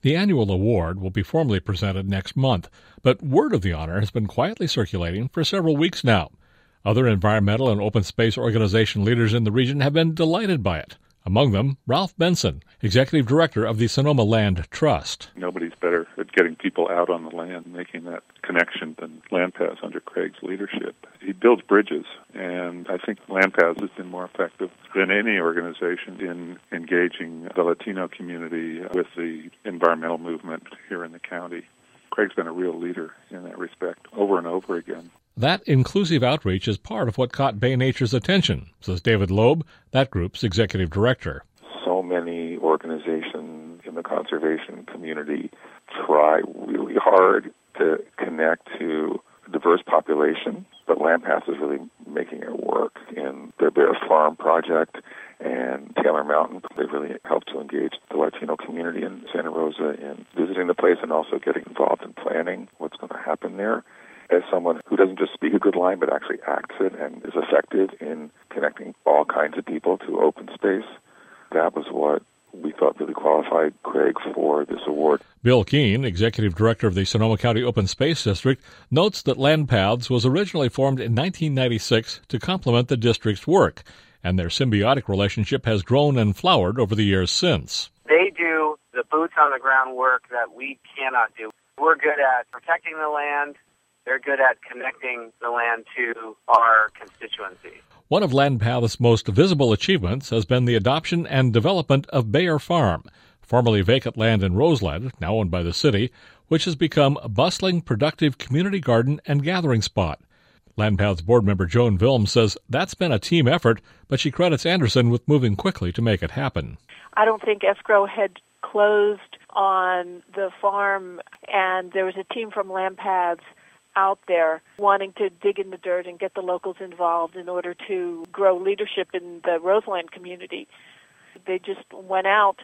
The annual award will be formally presented next month, but word of the honor has been quietly circulating for several weeks now. Other environmental and open space organization leaders in the region have been delighted by it. Among them, Ralph Benson, Executive Director of the Sonoma Land Trust. Nobody's better at getting people out on the land, making that connection than LandPaths under Craig's leadership. He builds bridges, and I think LandPaths has been more effective than any organization in engaging the Latino community with the environmental movement here in the county. Craig's been a real leader in that respect over and over again. That inclusive outreach is part of what caught Bay Nature's attention, says David Loeb, that group's executive director. So many organizations in the conservation community try really hard to connect to a diverse population, but LandPaths is really making it work. In their Bear Farm project and Taylor Mountain, they really helped to engage the Latino community in Santa Rosa in visiting the place and also getting involved in planning what's going to happen there. As someone who doesn't just speak a good line but actually acts it and is effective in connecting all kinds of people to open space, that was what we thought really qualified Craig for this award. Bill Keene, Executive Director of the Sonoma County Open Space District, notes that LandPaths was originally formed in 1996 to complement the district's work, and their symbiotic relationship has grown and flowered over the years since. They do the boots-on-the-ground work that we cannot do. We're good at protecting the land. They're good at connecting the land to our constituency. One of LandPaths' most visible achievements has been the adoption and development of Bear Farm, formerly vacant land in Roseland, now owned by the city, which has become a bustling, productive community garden and gathering spot. LandPaths board member Joan Vilm says that's been a team effort, but she credits Anderson with moving quickly to make it happen. I don't think escrow had closed on the farm, and there was a team from LandPaths out there wanting to dig in the dirt and get the locals involved in order to grow leadership in the Roseland community. They just went out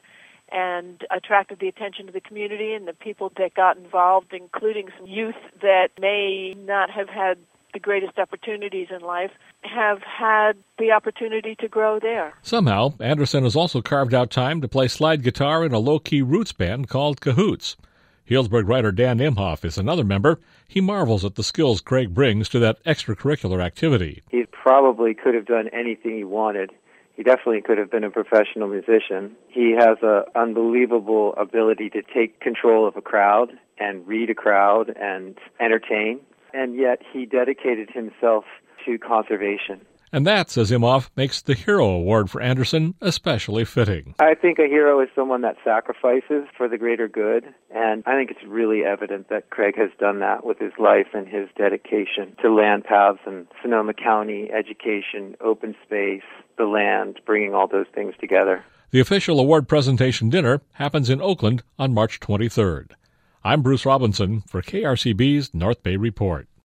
and attracted the attention of the community and the people that got involved, including some youth that may not have had the greatest opportunities in life, have had the opportunity to grow there. Somehow, Anderson has also carved out time to play slide guitar in a low-key roots band called Cahoots. Healdsburg writer Dan Imhoff is another member. He marvels at the skills Craig brings to that extracurricular activity. He probably could have done anything he wanted. He definitely could have been a professional musician. He has an unbelievable ability to take control of a crowd and read a crowd and entertain. And yet he dedicated himself to conservation. And that, says Imhoff, makes the Hero Award for Anderson especially fitting. I think a hero is someone that sacrifices for the greater good, and I think it's really evident that Craig has done that with his life and his dedication to LandPaths and Sonoma County, education, open space, the land, bringing all those things together. The official award presentation dinner happens in Oakland on March 23rd. I'm Bruce Robinson for KRCB's North Bay Report.